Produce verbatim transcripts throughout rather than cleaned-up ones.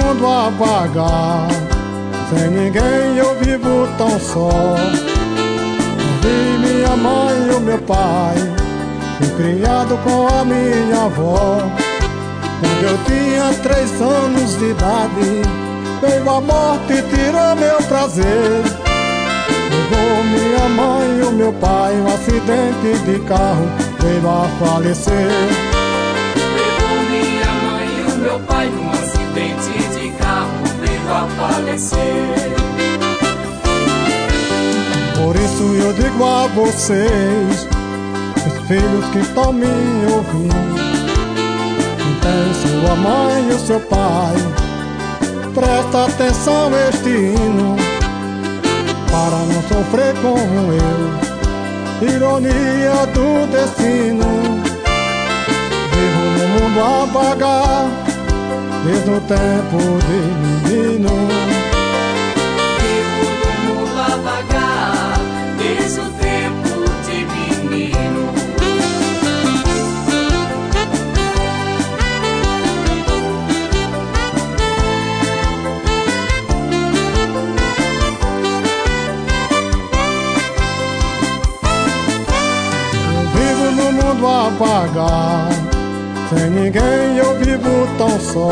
mundo apagar. Sem ninguém eu vivo tão só. Vi minha mãe e o meu pai, fui criado com a minha avó. Quando eu tinha três anos de idade, veio a morte e tirou meu prazer. Levou minha mãe e o meu pai, um acidente de carro, veio a falecer. Levou minha mãe e o meu pai, um acidente de carro, veio a falecer. Por isso eu digo a vocês, os filhos que estão me ouvindo, que tem sua mãe e o seu pai, presta atenção a este hino, para não sofrer como eu, ironia do destino. Vivo no mundo apagar, desde o tempo de menino. Vivo no mundo apagar, desde o tempo de menino. Vivo no mundo apagar, sem ninguém eu vivo tão só.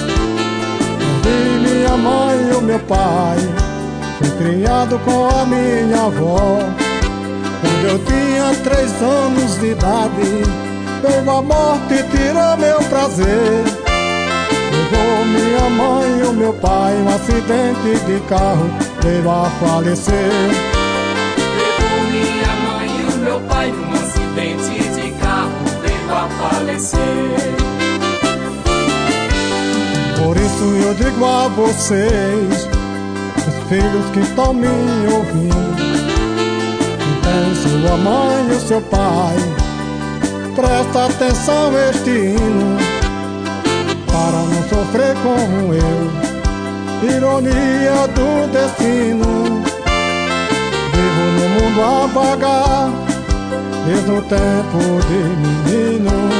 Vi minha mãe e o meu pai, fui criado com a minha avó. Quando eu tinha três anos de idade, veio a morte e tirou meu prazer. Levou minha mãe e o meu pai, um acidente de carro, veio a falecer. Levou minha mãe e o meu pai, um acidente de carro, veio a falecer. Por isso eu digo a vocês, os filhos que estão me ouvindo, que tem sua mãe e o seu pai, presta atenção a este hino, para não sofrer como eu, ironia do destino. Vivo no mundo apagar, desde o tempo de menino.